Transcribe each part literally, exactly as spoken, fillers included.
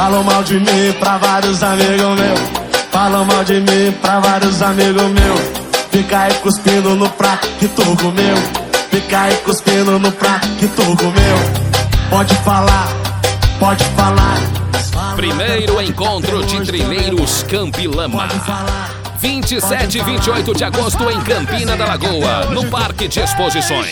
Falam mal de mim pra vários amigos meus. Falam mal de mim pra vários amigos meus. Fica aí cuspindo no prato que tu comeu. Fica aí cuspindo no prato que tu comeu. Pode falar, pode falar. Primeiro encontro de trilheiros Campilama. vinte e sete e vinte e oito de agosto em Campina da Lagoa, no Parque de Exposições.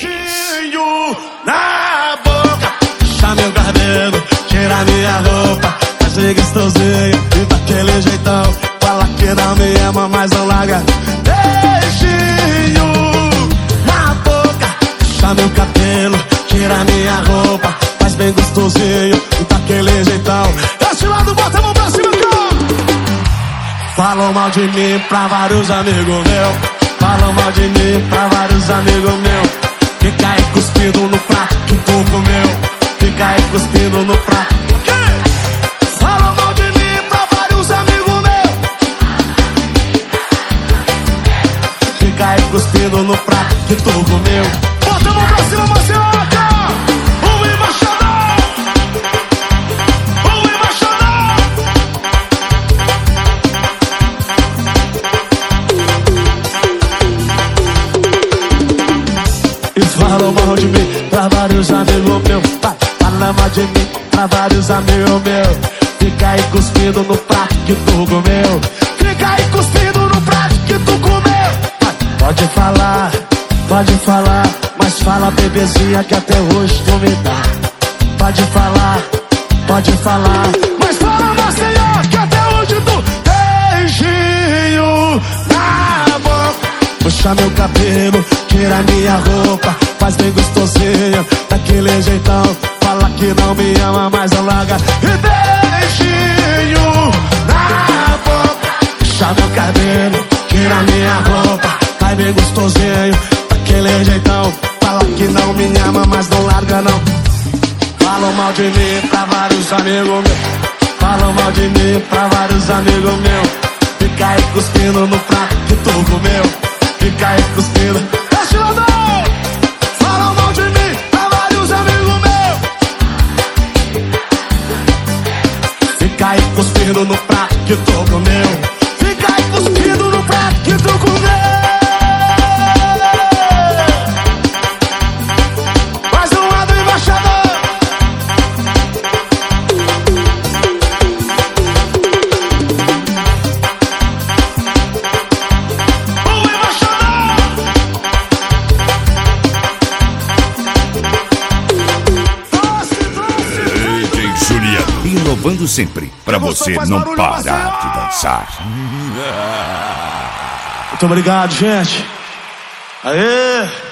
Na boca, puxa meu cabelo, tira minha roupa, faz gostosinho e daquele jeitão. Fala que não me ama, mas não larga. Beijinho na boca, puxa meu cabelo, tira minha roupa, faz bem gostosinho e daquele jeitão. Desse lado, bota a mão pra cima, cara. Falam mal de mim pra vários amigos meus. Falam mal de mim pra vários amigos meus. Fica aí cuspindo no prato que tu comeu. Fica aí cuspindo no prato. Falam mal de mim pra vários amigos meus. Fica aí cuspindo no prato que tu comeu. Bota a mão pra cima, Marcelaca! O embaixador! O embaixador! Eles falam mal de mim pra vários amigos meus. Falam mal de mim pra vários amigos meus. Fica aí cuspindo no prato que tu comeu. Fica aí cuspindo no prato que tu comeu. Pode falar, pode falar, mas fala, bebezinha, que até hoje tu me dá. Pode falar, pode falar, mas fala, Maceió, que até hoje tu. Beijinho na boca, puxa meu cabelo, tira minha roupa, faz bem gostosinho, daquele jeitão. Fala que não me ama, mas não larga. E beijinho na boca, puxa meu cabelo, tira minha roupa, faz bem gostosinho, daquele jeitão. Fala que não me ama, mas não larga não. Falam mal de mim pra vários amigos meus. Falam mal de mim pra vários amigos meus. Fica aí cuspindo no prato que tu comeu. Fica aí cuspindo. Deixa eu dar. Falam mal de mim pra vários amigos meus. Fica aí cuspindo no prato que tu comeu. Fica aí cuspindo no prato que tu comeu. Inovando sempre, pra você não parar de dançar. Muito obrigado, gente. Aê!